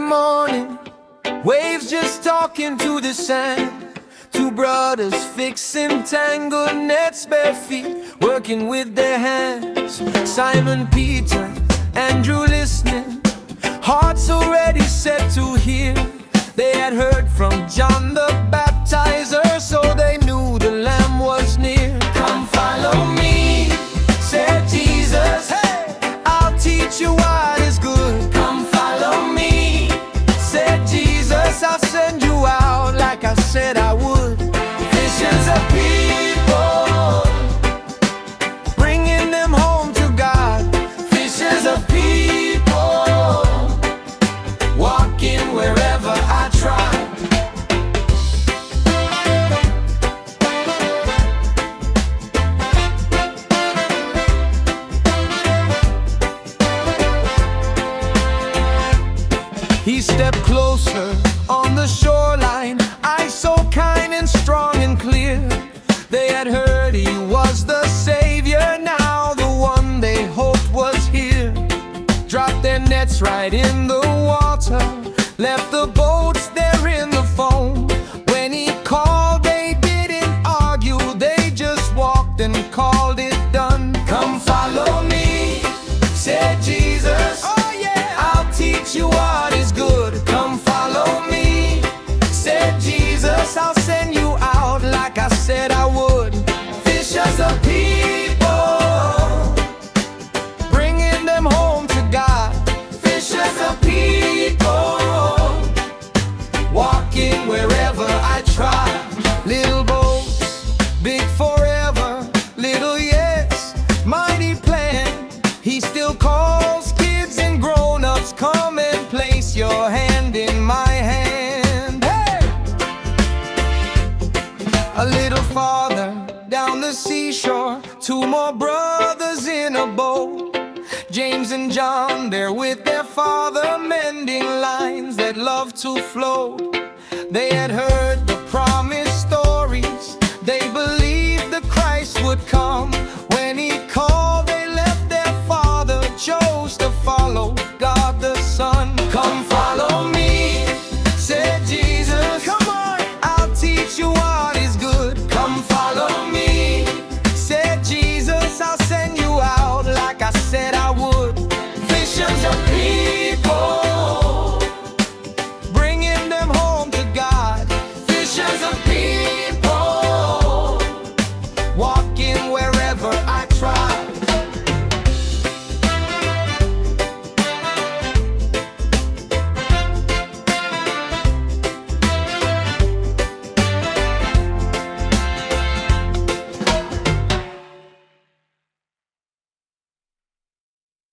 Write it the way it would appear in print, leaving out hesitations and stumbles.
morning, waves just talking to the sand. Two brothers fixing tangled nets, bare feet, working with their hands. Simon Peter, Andrew listening, hearts already set to hear. They had heard from John the Baptizer, so they knew the Lamb was near. Come follow me, said Jesus. Hey, I'll teach you what is good. Come follow me, said Jesus. I'll send you out like I said I would. Visions of people, bringing them home to God. Visions of people, walking wherever I try. He stepped closer on the shoreline, eyes so kind and strong and clear. They had heard he was the Savior, now the one they hoped was here. Dropped their nets right in the water, left the boats there in the foam. When he called, they didn't argue, they just walked and called it done. Come follow me, said Jesus. Oh yeah, I'll teach you what is good. Come follow me, said Jesus. I'll send you out like I said I would. Fishers of people, bringing them home to God. Fishers of people, walking wherever I try. Little boats, big forever. Little yes, mighty plan. He still calls kids and grown-ups. Come and place your hand in my hand. Hey! A little farther down the seashore, two more brothers in a boat. James and John, they're with their father, mending lines that love to float. They had heard